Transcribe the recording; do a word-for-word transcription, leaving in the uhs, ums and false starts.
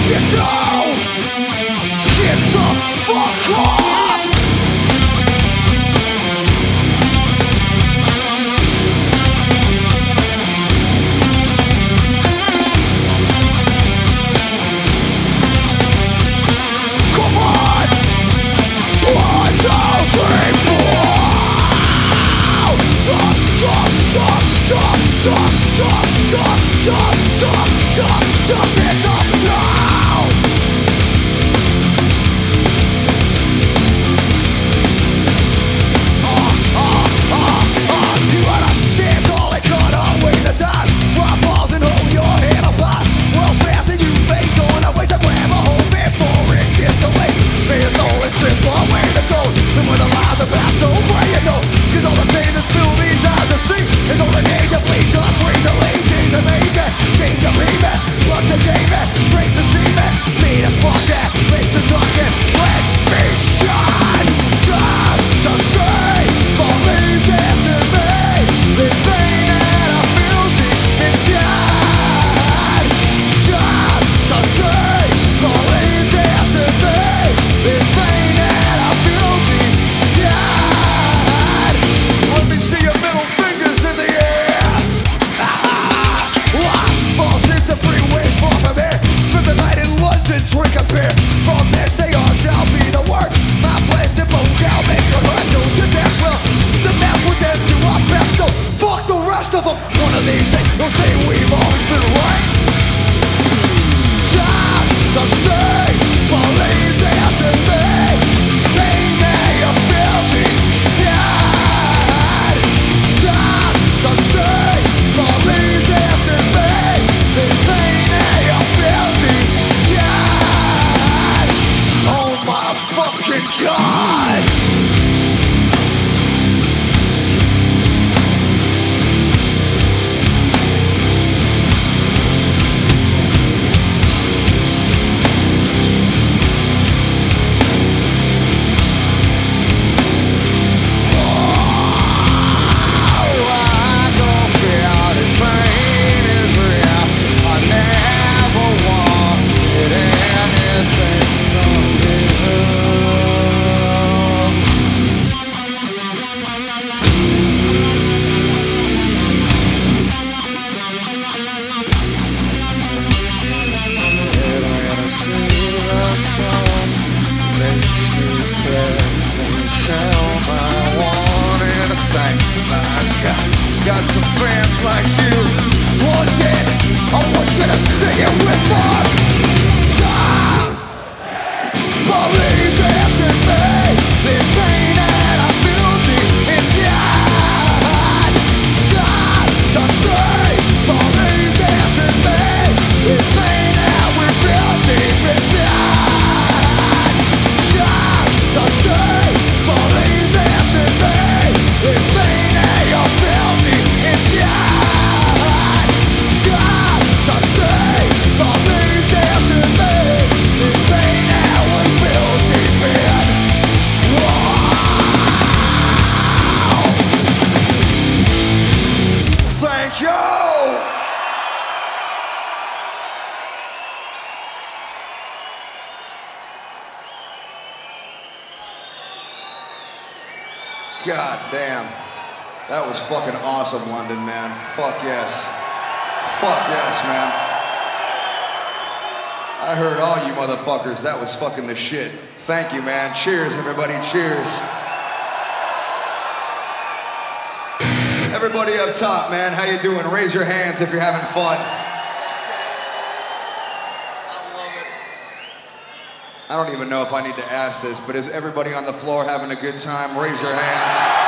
got some fans like you. One day, I want you to sing it with us. Time, believe this in me. This pain that I feel deep inside. Time to say, believe this in me. This pain that we feel deep inside. Time to say, believe this in me. This pain that you feel deep inside. Time to say, believe this in me. This pain that we feel deep in. Wow. Thank you. God damn. That was fucking awesome, London, man. Fuck yes. Fuck yes, man. I heard all you motherfuckers. That was fucking the shit. Thank you, man. Cheers, everybody. Cheers. Everybody up top, man. How you doing? Raise your hands if you're having fun. I don't even know if I need to ask this, but is everybody on the floor having a good time? Raise your hands.